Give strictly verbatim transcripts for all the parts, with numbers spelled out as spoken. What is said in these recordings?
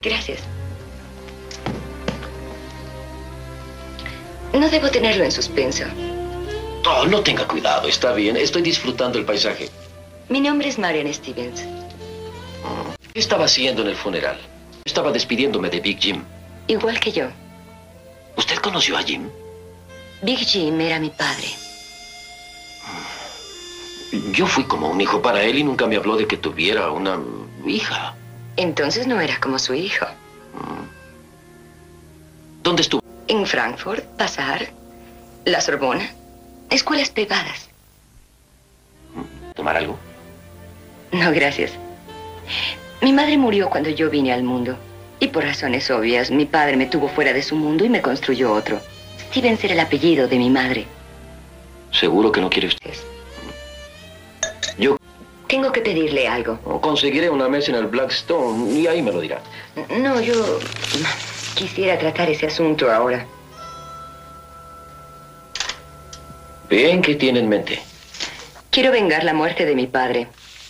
Gracias. No debo tenerlo en suspenso. Oh, no tenga cuidado, está bien. Estoy disfrutando el paisaje. Mi nombre es Marian Stevens. ¿Qué estaba haciendo en el funeral? Estaba despidiéndome de Big Jim. Igual que yo. ¿Usted conoció a Jim? Big Jim era mi padre. Yo fui como un hijo para él y nunca me habló de que tuviera una hija. Entonces no era como su hijo. ¿Dónde estuvo? En Frankfurt, Pasar, la Sorbona, escuelas privadas. ¿Tomar algo? No, gracias. Mi madre murió cuando yo vine al mundo. Y por razones obvias, mi padre me tuvo fuera de su mundo y me construyó otro. Stevens era el apellido de mi madre. ¿Seguro que no quiere usted? Yo Tengo que pedirle algo. conseguiré una mesa en el Blackstone y ahí me lo dirá. No, yo quisiera tratar ese asunto ahora. Bien, ¿qué tiene en mente? Quiero vengar la muerte de mi padre.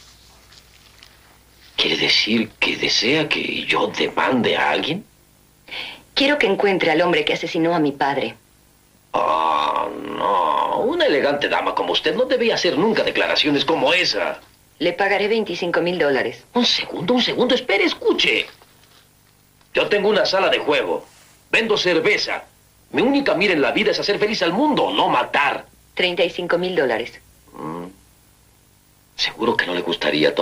¿Quiere decir que desea que yo demande a alguien? Quiero que encuentre al hombre que asesinó a mi padre. Oh, no. Una elegante dama como usted no debía hacer nunca declaraciones como esa. Le pagaré veinticinco mil dólares. Un segundo, un segundo. Espere, escuche. Yo tengo una sala de juego. Vendo cerveza. Mi única mira en la vida es hacer feliz al mundo, no matar. treinta y cinco mil dólares. Mm. Seguro que no le gustaría